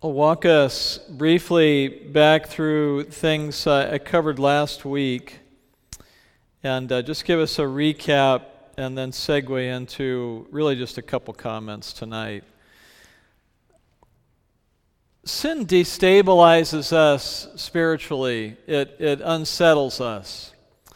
I'll walk us briefly back through things I covered last week and just give us a recap and then segue into really just a couple comments tonight. Sin destabilizes us spiritually. It unsettles us.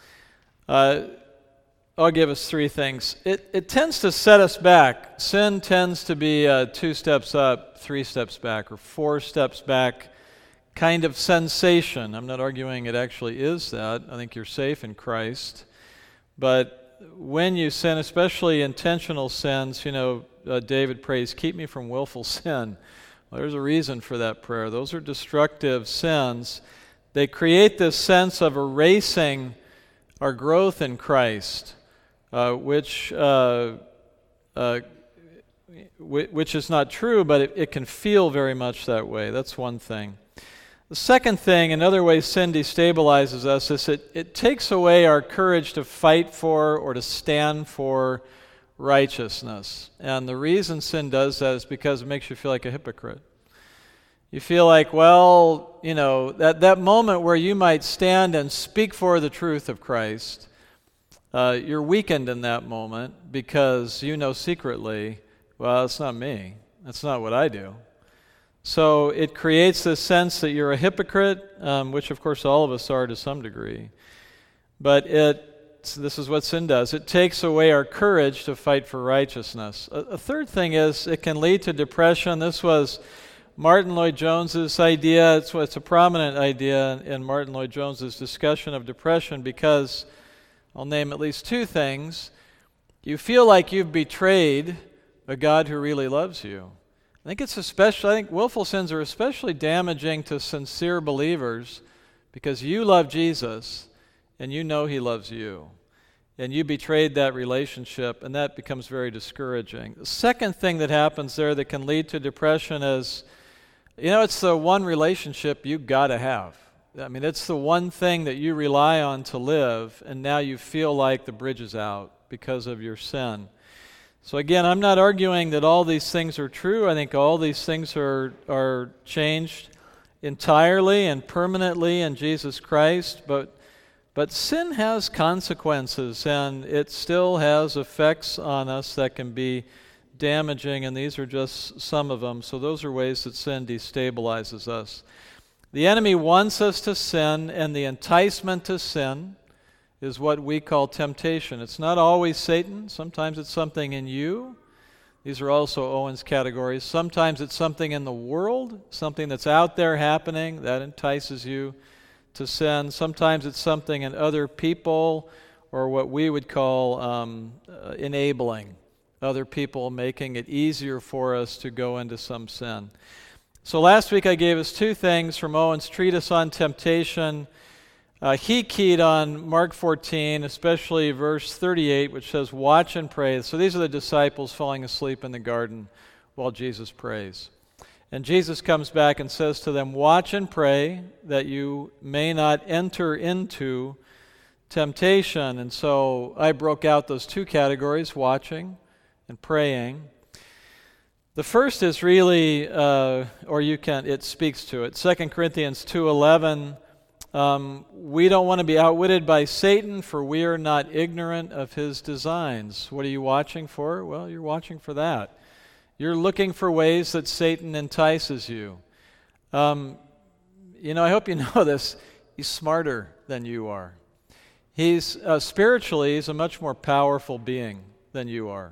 I'll give us three things. It tends to set us back. Sin tends to be 2 steps up, 3 steps back, or 4 steps back kind of sensation. I'm not arguing it actually is that. I think you're safe in Christ. But when you sin, especially intentional sins, David prays, keep me from willful sin. Well, there's a reason for that prayer. Those are destructive sins. They create this sense of erasing our growth in Christ. Which is not true, but it can feel very much that way. That's one thing. The second thing, another way sin destabilizes us, is it takes away our courage to fight for or to stand for righteousness. And the reason sin does that is because it makes you feel like a hypocrite. You feel like, that moment where you might stand and speak for the truth of Christ, you're weakened in that moment because you know secretly, well, it's not me. That's not what I do. So it creates this sense that you're a hypocrite, which of course all of us are to some degree. But this is what sin does. It takes away our courage to fight for righteousness. A third thing is it can lead to depression. This was Martin Lloyd-Jones's idea. It's a prominent idea in Martin Lloyd-Jones's discussion of depression because I'll name at least 2 things. You feel like you've betrayed a God who really loves you. I think willful sins are especially damaging to sincere believers because you love Jesus and you know He loves you. And you betrayed that relationship, and that becomes very discouraging. The second thing that happens there that can lead to depression is, it's the one relationship you've got to have. I mean, it's the one thing that you rely on to live, and now you feel like the bridge is out because of your sin. So again, I'm not arguing that all these things are true. I think all these things are changed entirely and permanently in Jesus Christ, but sin has consequences, and it still has effects on us that can be damaging, and these are just some of them. So those are ways that sin destabilizes us. The enemy wants us to sin, and the enticement to sin is what we call temptation. It's not always Satan. Sometimes it's something in you. These are also Owen's categories. Sometimes it's something in the world, something that's out there happening that entices you to sin. Sometimes it's something in other people, or what we would call enabling. Other people making it easier for us to go into some sin. So last week I gave us 2 things from Owen's treatise on temptation. He keyed on Mark 14, especially verse 38, which says, watch and pray. So these are the disciples falling asleep in the garden while Jesus prays. And Jesus comes back and says to them, watch and pray that you may not enter into temptation. And so I broke out those 2 categories, watching and praying. The first is really, it speaks to it. 2 Corinthians 2:11, we don't want to be outwitted by Satan, for we are not ignorant of his designs. What are you watching for? Well, you're watching for that. You're looking for ways that Satan entices you. I hope you know this. He's smarter than you are. He's a much more powerful being than you are.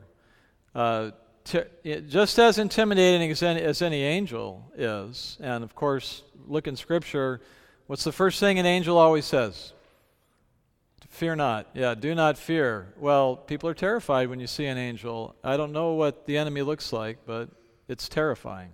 Just as intimidating as any angel is, and of course, look in Scripture, what's the first thing an angel always says? Fear not. Yeah, do not fear. Well, people are terrified when you see an angel. I don't know what the enemy looks like, but it's terrifying.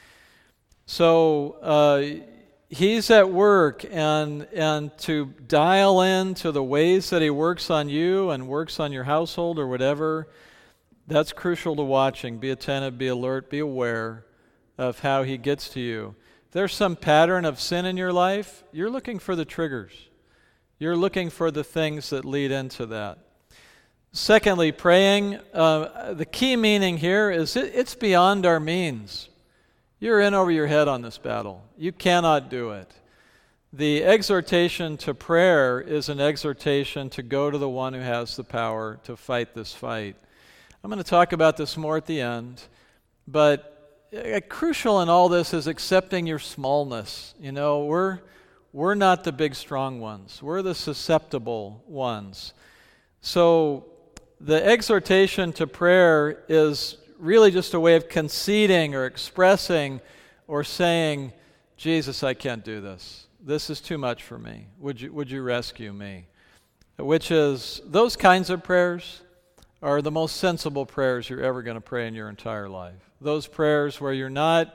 So he's at work, and to dial in to the ways that he works on you and works on your household or whatever, that's crucial to watching. Be attentive, be alert, be aware of how he gets to you. If there's some pattern of sin in your life, you're looking for the triggers. You're looking for the things that lead into that. Secondly, praying, the key meaning here is it's beyond our means. You're in over your head on this battle. You cannot do it. The exhortation to prayer is an exhortation to go to the one who has the power to fight this fight. I'm going to talk about this more at the end, but crucial in all this is accepting your smallness. You know, we're not the big strong ones. We're the susceptible ones. So the exhortation to prayer is really just a way of conceding or expressing or saying, Jesus, I can't do this. This is too much for me. Would you rescue me? Which is, those kinds of prayers are the most sensible prayers you're ever going to pray in your entire life. Those prayers where you're not,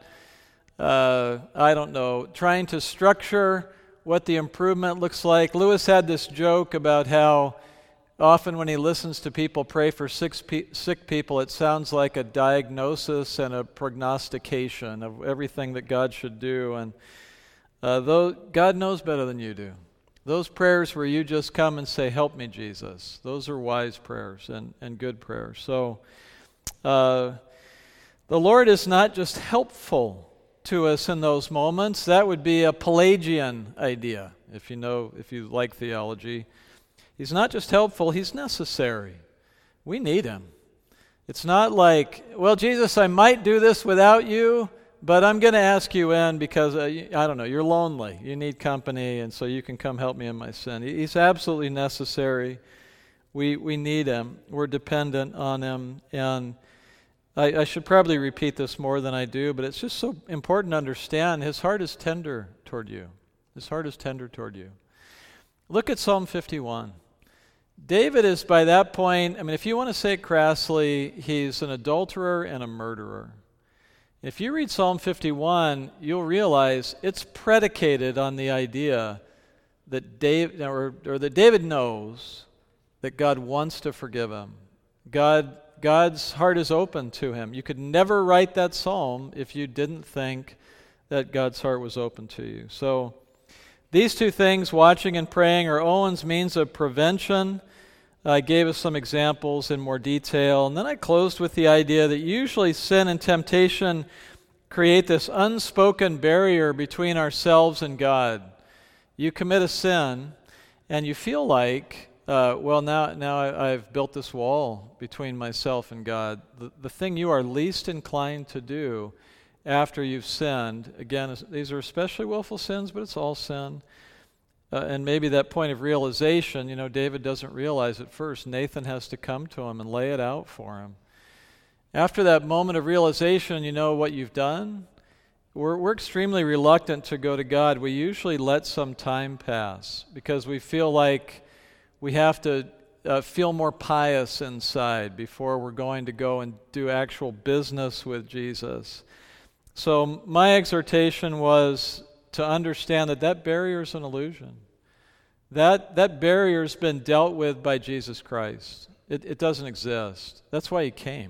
trying to structure what the improvement looks like. Lewis had this joke about how often when he listens to people pray for sick people, it sounds like a diagnosis and a prognostication of everything that God should do. And though God knows better than you do. Those prayers where you just come and say, help me, Jesus, those are wise prayers and good prayers. So the Lord is not just helpful to us in those moments. That would be a Pelagian idea, if you like theology. He's not just helpful, he's necessary. We need him. It's not like, well, Jesus, I might do this without you, but I'm going to ask you in because, you're lonely. You need company, and so you can come help me in my sin. He's absolutely necessary. We need him. We're dependent on him. And I should probably repeat this more than I do, but it's just so important to understand his heart is tender toward you. His heart is tender toward you. Look at Psalm 51. David is by that point, if you want to say it crassly, he's an adulterer and a murderer. If you read Psalm 51, you'll realize it's predicated on the idea that David knows that God wants to forgive him. God's heart is open to him. You could never write that psalm if you didn't think that God's heart was open to you. So these two things, watching and praying, are Owen's means of prevention. I gave us some examples in more detail. And then I closed with the idea that usually sin and temptation create this unspoken barrier between ourselves and God. You commit a sin, and you feel like, now I've built this wall between myself and God. The thing you are least inclined to do after you've sinned, again, these are especially willful sins, but it's all sin. And maybe that point of realization, David doesn't realize it first. Nathan has to come to him and lay it out for him. After that moment of realization, you know what you've done? We're extremely reluctant to go to God. We usually let some time pass because we feel like we have to feel more pious inside before we're going to go and do actual business with Jesus. So my exhortation was to understand that barrier is an illusion. That barrier's been dealt with by Jesus Christ. It doesn't exist. That's why he came.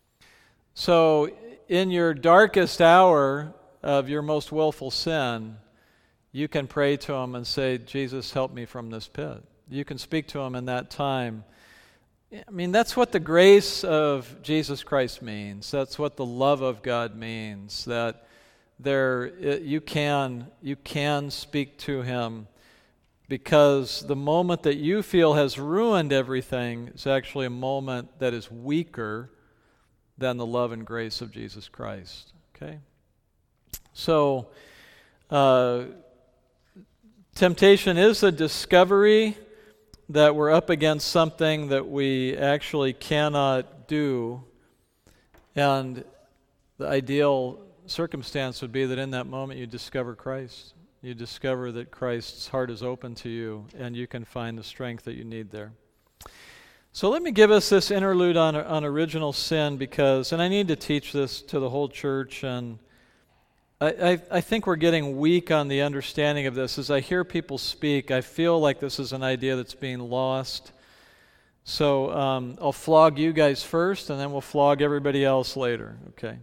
So in your darkest hour of your most willful sin, you can pray to him and say, Jesus, help me from this pit. You can speak to him in that time. That's what the grace of Jesus Christ means. That's what the love of God means, that you can speak to him because the moment that you feel has ruined everything is actually a moment that is weaker than the love and grace of Jesus Christ. Okay? So, temptation is a discovery that we're up against something that we actually cannot do, and the ideal circumstance would be that in that moment you discover Christ. You discover that Christ's heart is open to you, and you can find the strength that you need there. So let me give us this interlude on original sin, and I need to teach this to the whole church, and I think we're getting weak on the understanding of this. As I hear people speak, I feel like this is an idea that's being lost. So I'll flog you guys first, and then we'll flog everybody else later. Okay.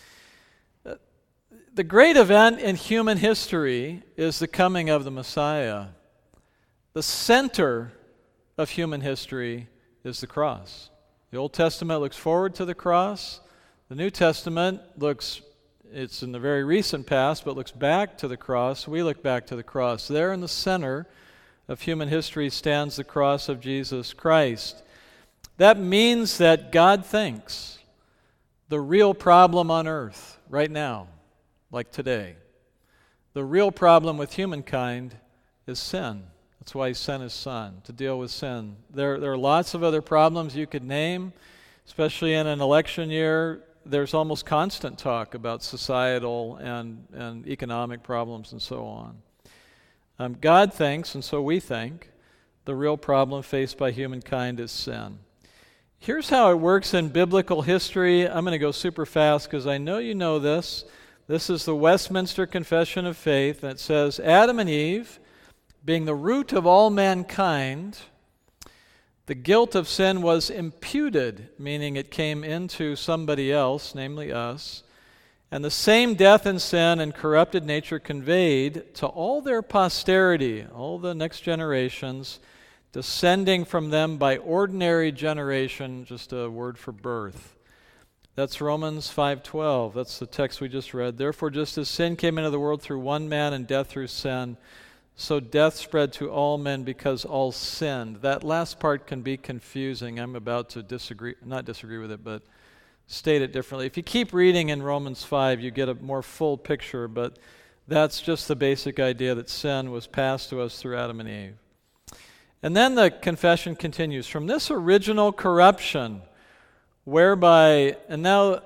The great event in human history is the coming of the Messiah. The center of human history is the cross. The Old Testament looks forward to the cross. The New Testament looks it's in the very recent past, but looks back to the cross. We look back to the cross. There in the center of human history stands the cross of Jesus Christ. That means that God thinks the real problem on earth right now, like today, the real problem with humankind is sin. That's why he sent his son, to deal with sin. There are lots of other problems you could name, especially in an election year. There's almost constant talk about societal and economic problems and so on. God thinks, and so we think, the real problem faced by humankind is sin. Here's how it works in biblical history. I'm going to go super fast because I know you know this. This is the Westminster Confession of Faith, and it says, Adam and Eve, being the root of all mankind, the guilt of sin was imputed, meaning it came into somebody else, namely us, and the same death and sin and corrupted nature conveyed to all their posterity, all the next generations, descending from them by ordinary generation, just a word for birth. That's Romans 5:12. That's the text we just read. Therefore, just as sin came into the world through one man and death through sin, so death spread to all men because all sinned. That last part can be confusing. I'm about to not disagree with it, but state it differently. If you keep reading in Romans 5, you get a more full picture, but that's just the basic idea that sin was passed to us through Adam and Eve. And then the confession continues, from this original corruption, whereby, and now,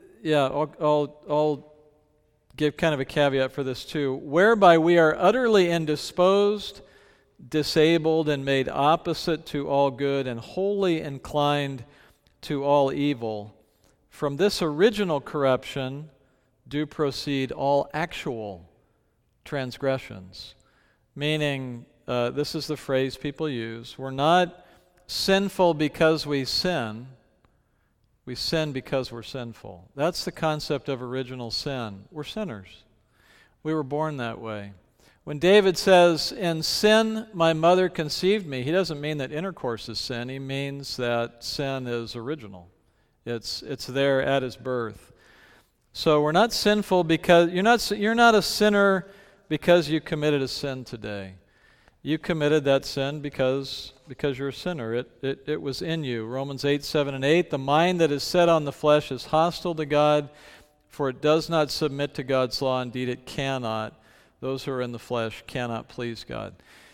I'll give kind of a caveat for this too, whereby we are utterly indisposed, disabled, and made opposite to all good, and wholly inclined to all evil. From this original corruption do proceed all actual transgressions. Meaning, this is the phrase people use, we're not sinful because we sin because we're sinful. That's the concept of original sin. We're sinners. We were born that way. When David says, in sin my mother conceived me, he doesn't mean that intercourse is sin. He means that sin is original. It's there at his birth. So we're not sinful because you're not a sinner because you committed a sin today. You committed that sin because you're a sinner. It was in you. Romans 8:7 and 8, the mind that is set on the flesh is hostile to God, for it does not submit to God's law. Indeed, it cannot. Those who are in the flesh cannot please God.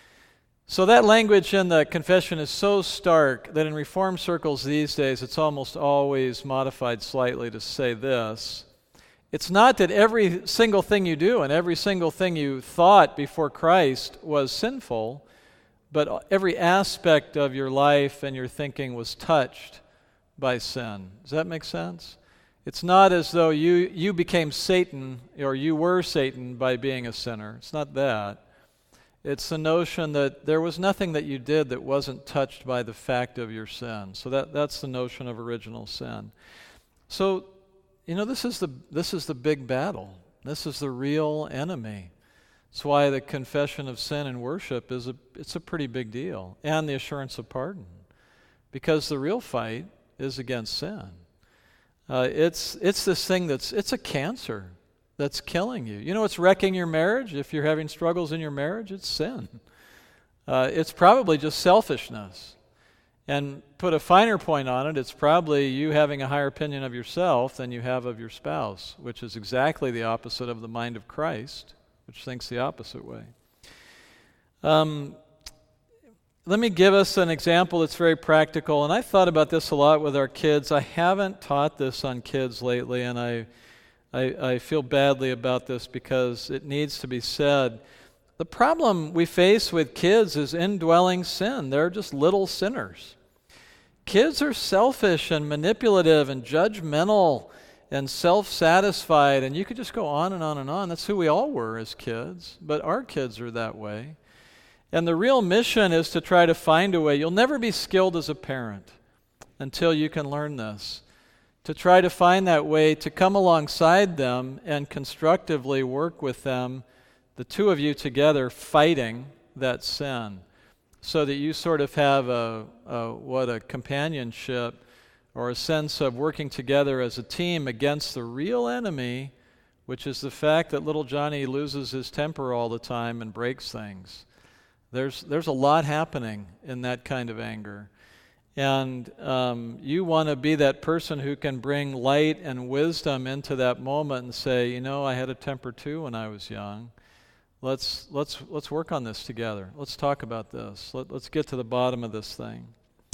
So that language in the confession is so stark that in Reformed circles these days, it's almost always modified slightly to say this. It's not that every single thing you do and every single thing you thought before Christ was sinful, but every aspect of your life and your thinking was touched by sin. Does that make sense? It's not as though you became Satan or you were Satan by being a sinner. It's not that. It's the notion that there was nothing that you did that wasn't touched by the fact of your sin. So that's the notion of original sin. So, this is the big battle. This is the real enemy. That's why the confession of sin in worship it's a pretty big deal, and the assurance of pardon, because the real fight is against sin. It's this thing it's a cancer that's killing you. You know what's wrecking your marriage? If you're having struggles in your marriage, it's sin. It's probably just selfishness. And put a finer point on it, it's probably you having a higher opinion of yourself than you have of your spouse, which is exactly the opposite of the mind of Christ, which thinks the opposite way. Let me give us an example that's very practical, and I've thought about this a lot with our kids. I haven't taught this on kids lately, and I feel badly about this because it needs to be said. The problem we face with kids is indwelling sin. They're just little sinners. Kids are selfish and manipulative and judgmental and self-satisfied, and you could just go on and on and on. That's who we all were as kids, but our kids are that way. And the real mission is to try to find a way. You'll never be skilled as a parent until you can learn this. To try to find that way to come alongside them and constructively work with them, the two of you together fighting that sin, so that you sort of have a companionship or a sense of working together as a team against the real enemy, which is the fact that little Johnny loses his temper all the time and breaks things. There's a lot happening in that kind of anger. And you want to be that person who can bring light and wisdom into that moment and say, you know, I had a temper too when I was young. Let's work on this together. Let's talk about this. Let's get to the bottom of this thing.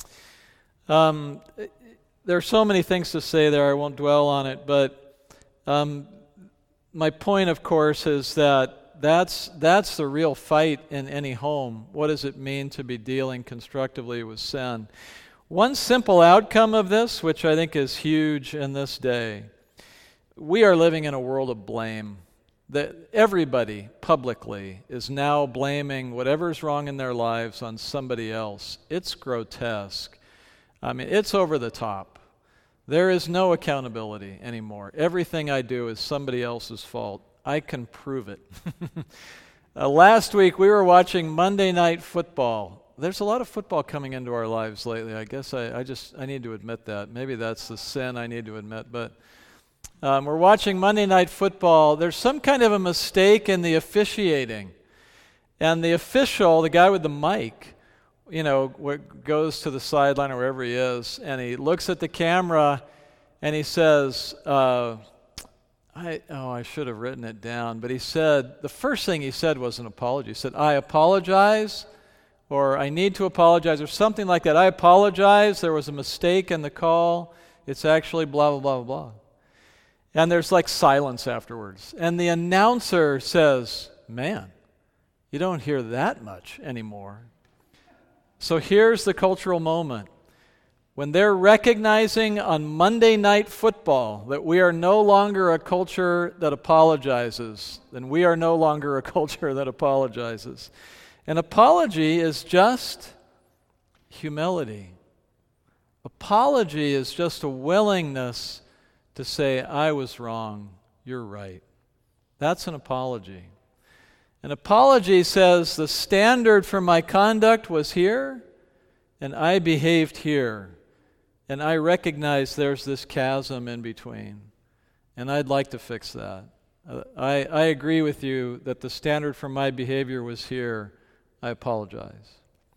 There are so many things to say there. I won't dwell on it, but my point, of course, is that that's the real fight in any home. What does it mean to be dealing constructively with sin? One simple outcome of this, which I think is huge in this day, we are living in a world of blame. That everybody publicly is now blaming whatever's wrong in their lives on somebody else. It's grotesque. I mean, it's over the top. There is no accountability anymore. Everything I do is somebody else's fault. I can prove it. Last week we were watching Monday Night Football. There's a lot of football coming into our lives lately. I guess I need to admit that. Maybe that's the sin I need to admit, but we're watching Monday Night Football. There's some kind of a mistake in the officiating. And the official, the guy with the mic, you know, goes to the sideline or wherever he is, and he looks at the camera and he says, I should have written it down, but he said, the first thing he said was an apology. He said, I apologize, or I need to apologize, or something like that. I apologize, there was a mistake in the call. It's actually blah, blah, blah, blah. And there's like silence afterwards. And the announcer says, man, you don't hear that much anymore. So here's the cultural moment. When they're recognizing on Monday Night Football that we are no longer a culture that apologizes, then we are no longer a culture that apologizes. An apology is just humility. Apology is just a willingness to say, I was wrong, you're right. That's an apology. An apology says the standard for my conduct was here, and I behaved here, and I recognize there's this chasm in between, and I'd like to fix that. I agree with you that the standard for my behavior was here. I apologize.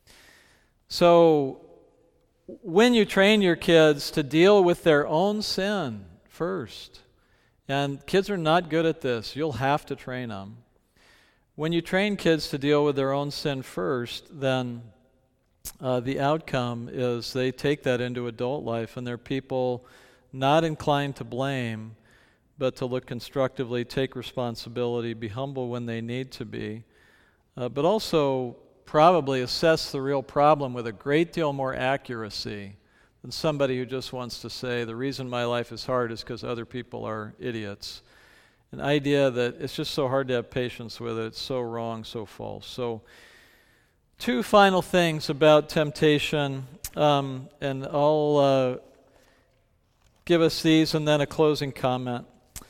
So when you train your kids to deal with their own sin first, and kids are not good at this, you'll have to train them. When you train kids to deal with their own sin first, then the outcome is they take that into adult life, and they're people not inclined to blame, but to look constructively, take responsibility, be humble when they need to be, but also probably assess the real problem with a great deal more accuracy than somebody who just wants to say, the reason my life is hard is because other people are idiots. An idea that it's just so hard to have patience with it. It's so wrong, so false. So, two final things about temptation, and I'll give us these and then a closing comment.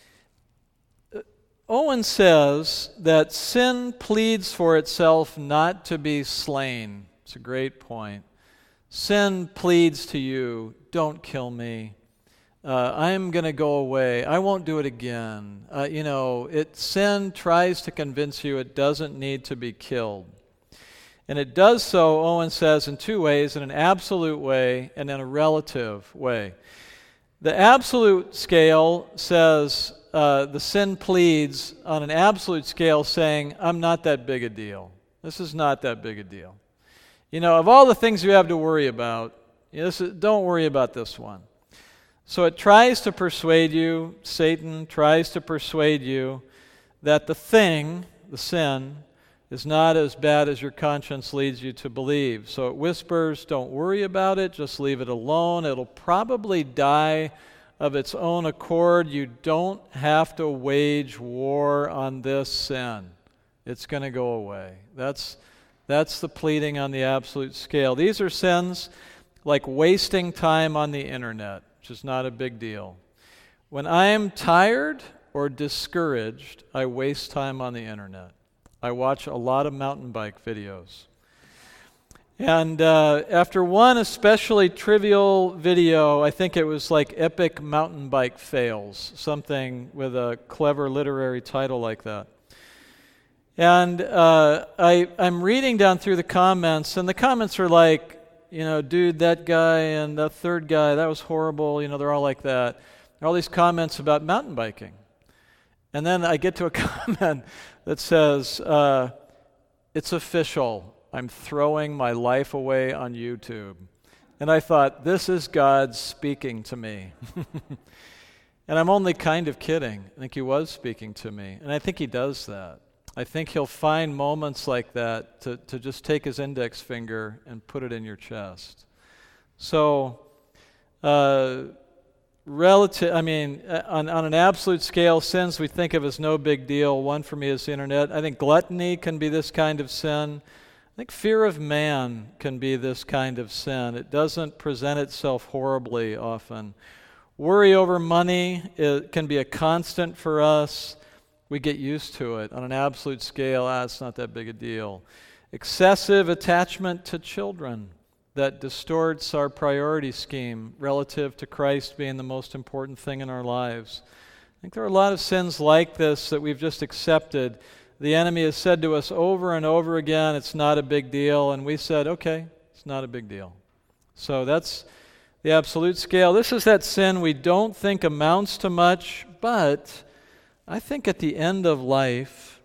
Owen says that sin pleads for itself not to be slain. It's a great point. Sin pleads to you, don't kill me. I'm going to go away. I won't do it again. Sin tries to convince you it doesn't need to be killed. And it does so, Owen says, in two ways, in an absolute way and in a relative way. The absolute scale says the sin pleads on an absolute scale saying, I'm not that big a deal. This is not that big a deal. Of all the things you have to worry about, don't worry about this one. So it tries to persuade you, Satan tries to persuade you that the thing, the sin, is not as bad as your conscience leads you to believe. So it whispers, don't worry about it, just leave it alone. It'll probably die of its own accord. You don't have to wage war on this sin. It's going to go away. That's the pleading on the absolute scale. These are sins like wasting time on the internet, which is not a big deal. When I am tired or discouraged, I waste time on the internet. I watch a lot of mountain bike videos. And after one especially trivial video, I think it was like Epic Mountain Bike Fails, something with a clever literary title like that. And I'm reading down through the comments, and the comments are like, dude, that guy and that third guy, that was horrible. They're all like that. There are all these comments about mountain biking. And then I get to a comment that says, it's official. I'm throwing my life away on YouTube. And I thought, this is God speaking to me. And I'm only kind of kidding. I think he was speaking to me. And I think he does that. I think he'll find moments like that to just take his index finger and put it in your chest. So, on an absolute scale, sins we think of as no big deal. One for me is the internet. I think gluttony can be this kind of sin. I think fear of man can be this kind of sin. It doesn't present itself horribly often. Worry over money, it can be a constant for us. We get used to it. On an absolute scale, it's not that big a deal. Excessive attachment to children that distorts our priority scheme relative to Christ being the most important thing in our lives. I think there are a lot of sins like this that we've just accepted. The enemy has said to us over and over again, it's not a big deal, and we said, okay, it's not a big deal. So that's the absolute scale. This is that sin we don't think amounts to much, but I think at the end of life,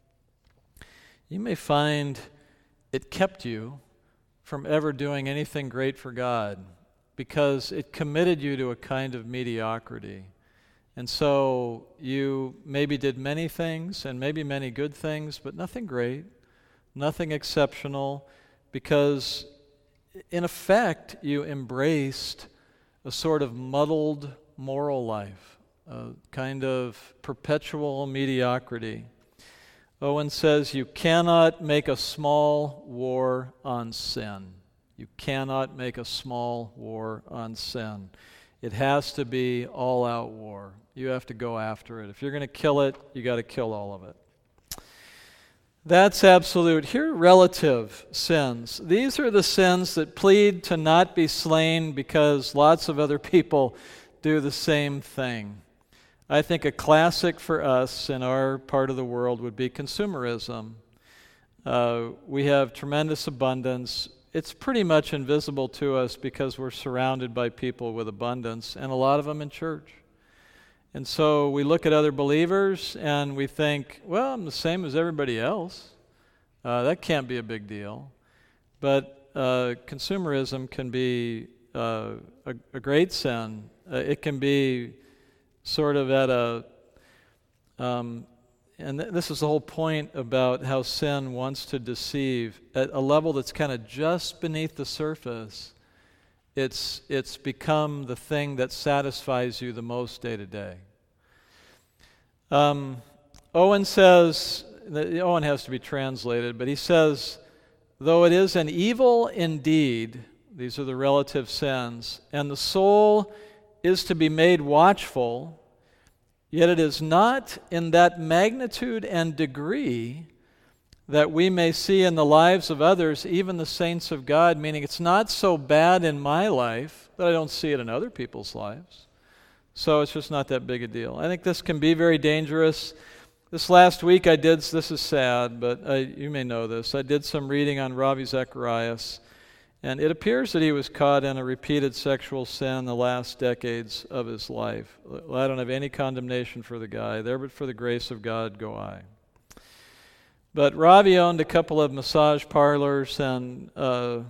you may find it kept you from ever doing anything great for God because it committed you to a kind of mediocrity. And so you maybe did many things and maybe many good things, but nothing great, nothing exceptional, because in effect you embraced a sort of muddled moral life, a kind of perpetual mediocrity. Owen says you cannot make a small war on sin. You cannot make a small war on sin. It has to be all-out war. You have to go after it. If you're going to kill it, you got to kill all of it. That's absolute. Here are relative sins. These are the sins that plead to not be slain because lots of other people do the same thing. I think a classic for us in our part of the world would be consumerism. We have tremendous abundance. It's pretty much invisible to us because we're surrounded by people with abundance, and a lot of them in church. And so we look at other believers and we think, well, I'm the same as everybody else. That can't be a big deal. But consumerism can be a great sin. It can be sort of at this is the whole point about how sin wants to deceive. At a level that's kind of just beneath the surface, it's become the thing that satisfies you the most day to day. Owen says, Owen has to be translated, but he says, though it is an evil indeed, these are the relative sins, and the soul is to be made watchful, yet it is not in that magnitude and degree that we may see in the lives of others, even the saints of God, meaning it's not so bad in my life that I don't see it in other people's lives. So it's just not that big a deal. I think this can be very dangerous. This last week this is sad, but you may know this. I did some reading on Ravi Zacharias, and it appears that he was caught in a repeated sexual sin the last decades of his life. I don't have any condemnation for the guy there, but for the grace of God go I. But Ravi owned a couple of massage parlors, and I'm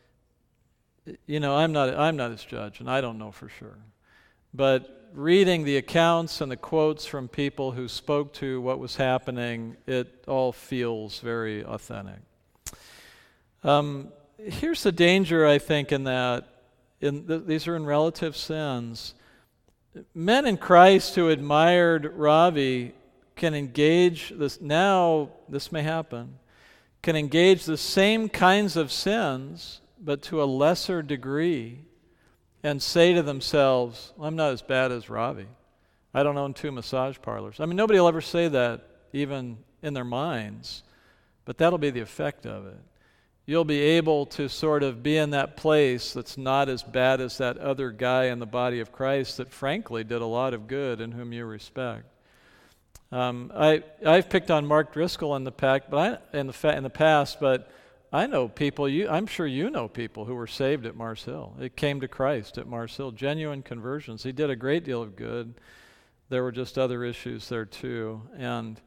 not his judge, and I don't know for sure. But reading the accounts and the quotes from people who spoke to what was happening, it all feels very authentic. Here's the danger, I think, in that. These are in relative sins. Men in Christ who admired Ravi can engage this. Now, this may happen. Can engage the same kinds of sins, but to a lesser degree, and say to themselves, well, I'm not as bad as Ravi. I don't own 2 massage parlors. I mean, nobody will ever say that, even in their minds, but that'll be the effect of it. you'll be able to sort of be in that place that's not as bad as that other guy in the body of Christ that frankly did a lot of good and whom you respect. I've picked on Mark Driscoll in the past, but I know people. I'm sure you know people who were saved at Mars Hill. It came to Christ at Mars Hill, genuine conversions. He did a great deal of good. There were just other issues there too, and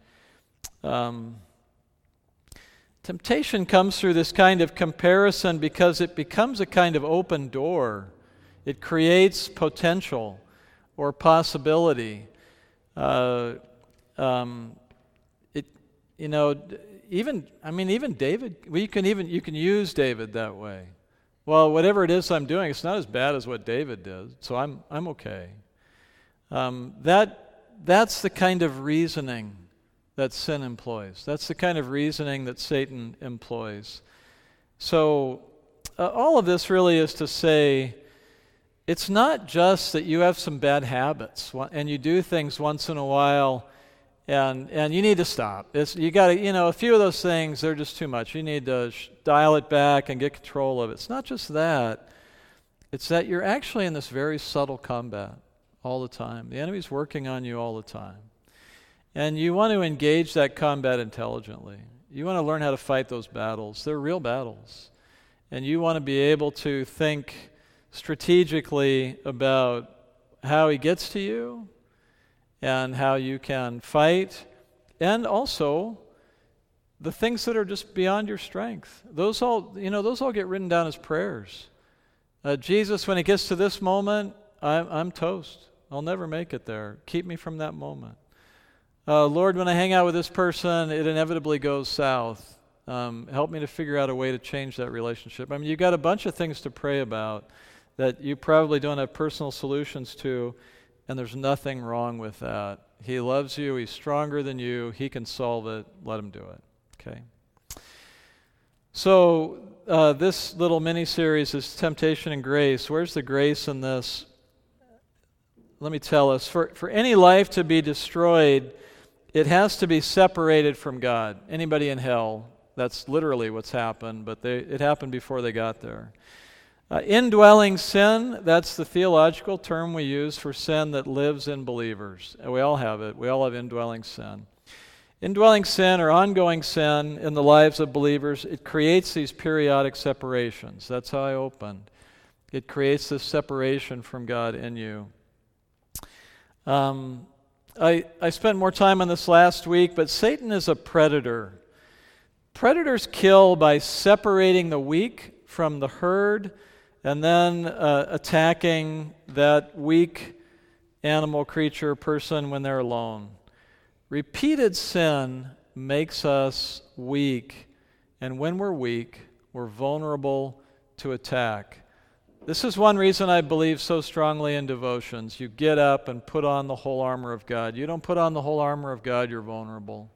temptation comes through this kind of comparison because it becomes a kind of open door. It creates potential or possibility. Even David, you can use David that way. Well, whatever it is I'm doing, it's not as bad as what David did, so I'm okay. That's the kind of reasoning that sin employs. That's the kind of reasoning that Satan employs. So all of this really is to say, it's not just that you have some bad habits and you do things once in a while and you need to stop. You got to, a few of those things, they're just too much. You need to dial it back and get control of it. It's not just that. It's that you're actually in this very subtle combat all the time. The enemy's working on you all the time. And you want to engage that combat intelligently. You want to learn how to fight those battles. They're real battles. And you want to be able to think strategically about how he gets to you and how you can fight, and also the things that are just beyond your strength. Those all get written down as prayers. Jesus, when it gets to this moment, I'm toast. I'll never make it there. Keep me from that moment. Lord, when I hang out with this person, it inevitably goes south. Help me to figure out a way to change that relationship. I mean, you've got a bunch of things to pray about that you probably don't have personal solutions to, and there's nothing wrong with that. He loves you. He's stronger than you. He can solve it. Let him do it. Okay? So this little mini-series is Temptation and Grace. Where's the grace in this? Let me tell us. For any life to be destroyed, it has to be separated from God. Anybody in hell, that's literally what's happened, but it happened before they got there. Indwelling sin, that's the theological term we use for sin that lives in believers. And we all have it. We all have indwelling sin. Indwelling sin or ongoing sin in the lives of believers, it creates these periodic separations. That's how I opened. It creates this separation from God in you. I spent more time on this last week, but Satan is a predator. Predators kill by separating the weak from the herd and then attacking that weak animal, creature, person when they're alone. Repeated sin makes us weak, and when we're weak, we're vulnerable to attack. This is one reason I believe so strongly in devotions. You get up and put on the whole armor of God. You don't put on the whole armor of God, you're vulnerable.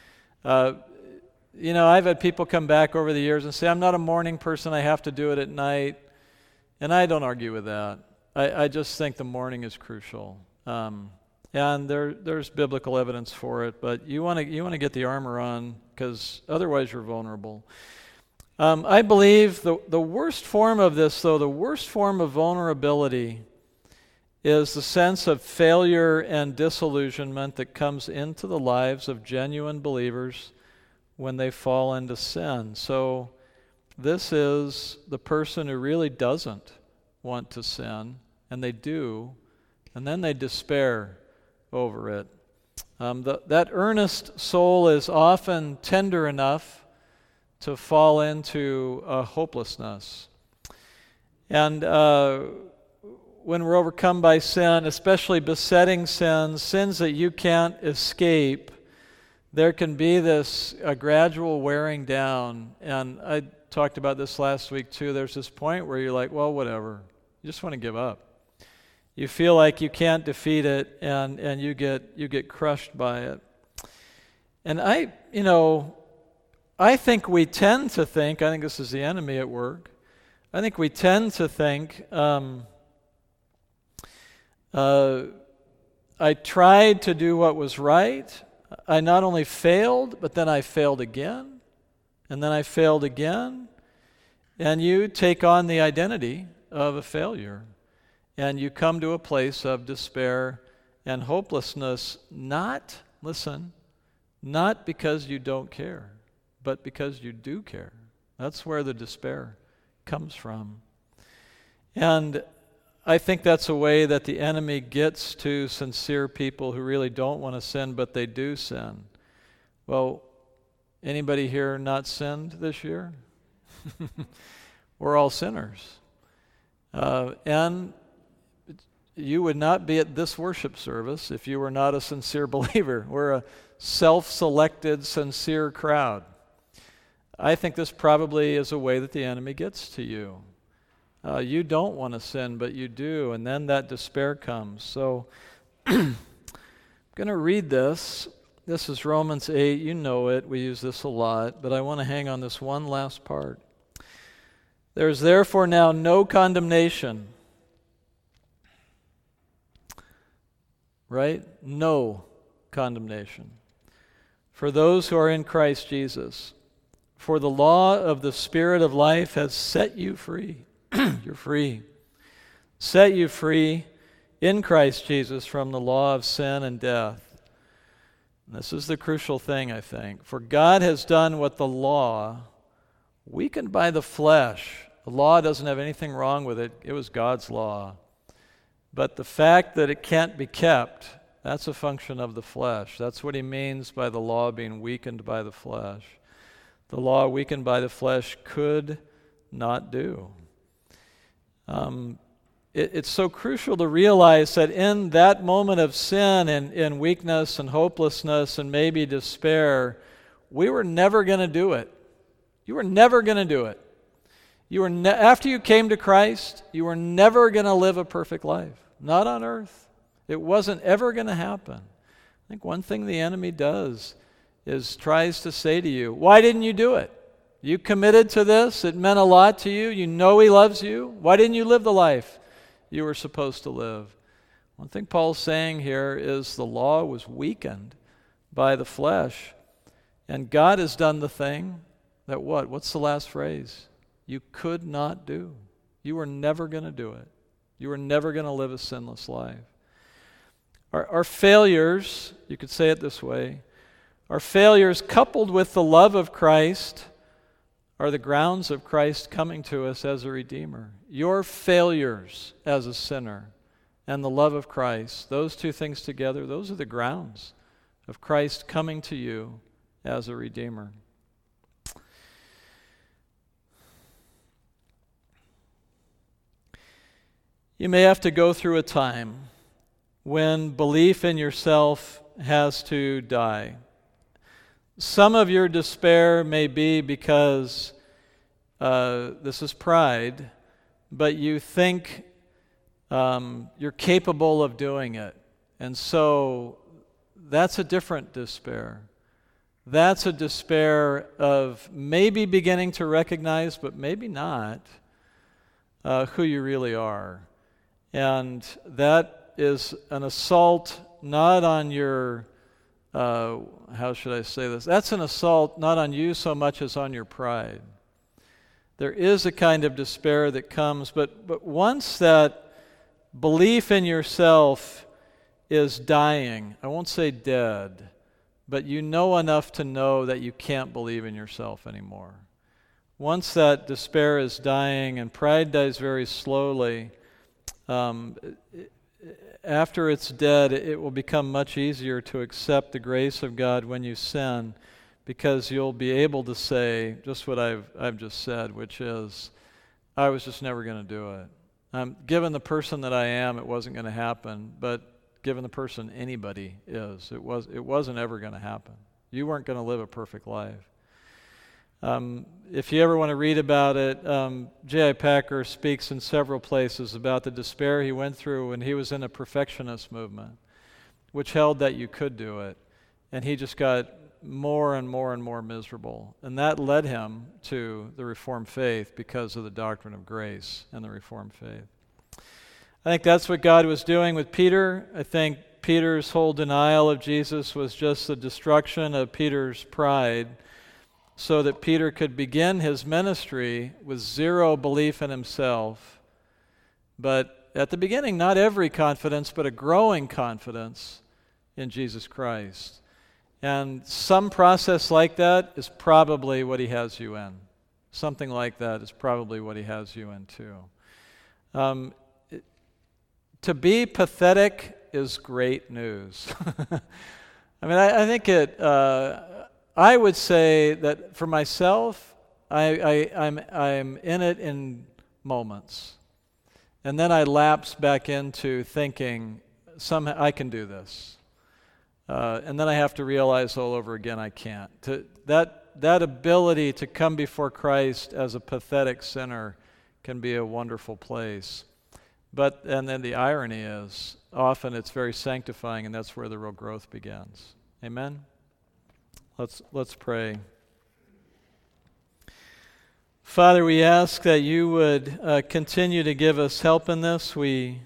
I've had people come back over the years and say, I'm not a morning person, I have to do it at night. And I don't argue with that. I just think the morning is crucial. And there's biblical evidence for it, but you want to get the armor on because otherwise you're vulnerable. I believe the worst form of this, though, the worst form of vulnerability is the sense of failure and disillusionment that comes into the lives of genuine believers when they fall into sin. So this is the person who really doesn't want to sin, and they do, and then they despair over it. That earnest soul is often tender enough to fall into hopelessness. And when we're overcome by sin, especially besetting sins that you can't escape, there can be this gradual wearing down. And I talked about this last week too. There's this point where you're like, well, whatever. You just want to give up. You feel like you can't defeat it, and you get crushed by it. And I think we tend to think, I think this is the enemy at work, I think we tend to think, I tried to do what was right. I not only failed, but then I failed again, and then I failed again. And you take on the identity of a failure. And you come to a place of despair and hopelessness, not because you don't care, but because you do care. That's where the despair comes from. And I think that's a way that the enemy gets to sincere people who really don't want to sin, but they do sin. Well, anybody here not sinned this year? We're all sinners. And you would not be at this worship service if you were not a sincere believer. We're a self-selected, sincere crowd. I think this probably is a way that the enemy gets to you. You don't want to sin, but you do, and then that despair comes. So I'm going to read this. This is Romans 8. You know it. We use this a lot, but I want to hang on this one last part. There is therefore now no condemnation. Right? No condemnation for those who are in Christ Jesus. For the law of the Spirit of life has set you free. You're free. Set you free in Christ Jesus from the law of sin and death. And this is the crucial thing, I think. For God has done what the law, weakened by the flesh, the law doesn't have anything wrong with it. It was God's law. But the fact that it can't be kept, that's a function of the flesh. That's what he means by the law being weakened by the flesh. The law weakened by the flesh could not do. It's so crucial to realize that in that moment of sin and weakness and hopelessness and maybe despair, we were never going to do it. You were never going to do it. After you came to Christ, you were never going to live a perfect life. Not on earth. It wasn't ever going to happen. I think one thing the enemy does is tries to say to you, why didn't you do it? You committed to this. It meant a lot to you. You know he loves you. Why didn't you live the life you were supposed to live? One thing Paul's saying here is the law was weakened by the flesh. And God has done the thing that what? What's the last phrase? You could not do. You were never going to do it. You were never going to live a sinless life. Our failures, you could say it this way, our failures coupled with the love of Christ are the grounds of Christ coming to us as a Redeemer. Your failures as a sinner and the love of Christ, those two things together, those are the grounds of Christ coming to you as a Redeemer. You may have to go through a time when belief in yourself has to die. Some of your despair may be because this is pride, but you think you're capable of doing it. And so that's a different despair. That's a despair of maybe beginning to recognize, but maybe not, who you really are. And that is an assault not on your, how should I say this? That's an assault not on you so much as on your pride. There is a kind of despair that comes, but once that belief in yourself is dying, I won't say dead, but you know enough to know that you can't believe in yourself anymore. Once that despair is dying, and pride dies very slowly, after it's dead, it will become much easier to accept the grace of God when you sin, because you'll be able to say just what I've just said, which is, I was just never going to do it. Given the person that I am, it wasn't going to happen, but given the person anybody is, it wasn't ever going to happen. You weren't going to live a perfect life. If you ever want to read about it, J.I. Packer speaks in several places about the despair he went through when he was in a perfectionist movement, which held that you could do it. And he just got more and more and more miserable. And that led him to the Reformed faith because of the doctrine of grace and the Reformed faith. I think that's what God was doing with Peter. I think Peter's whole denial of Jesus was just the destruction of Peter's pride. so that Peter could begin his ministry with zero belief in himself. But at the beginning, not every confidence, but a growing confidence in Jesus Christ. And some process like that is probably what he has you in. Something like that is probably what he has you in too. To be pathetic is great news. I mean, I think I would say that for myself, I'm in it in moments. And then I lapse back into thinking, somehow I can do this. And then I have to realize all over again I can't. That ability to come before Christ as a pathetic sinner can be a wonderful place. And then the irony is, often it's very sanctifying, and that's where the real growth begins. Amen? Let's pray. Father, we ask that you would continue to give us help in this. We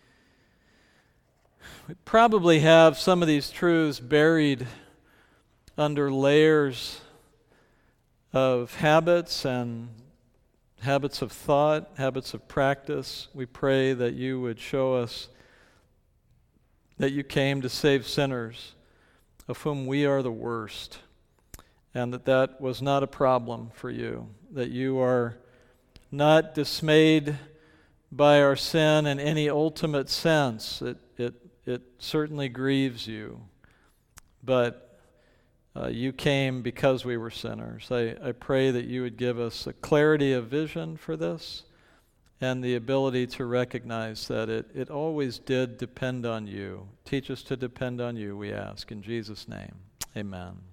probably have some of these truths buried under layers of habits and habits of thought, habits of practice. We pray that you would show us that you came to save sinners, of whom we are the worst, and that was not a problem for you, that you are not dismayed by our sin in any ultimate sense. It certainly grieves you, but you came because we were sinners. I pray that you would give us a clarity of vision for this and the ability to recognize that it always did depend on you. Teach us to depend on you, we ask. In Jesus' name, amen.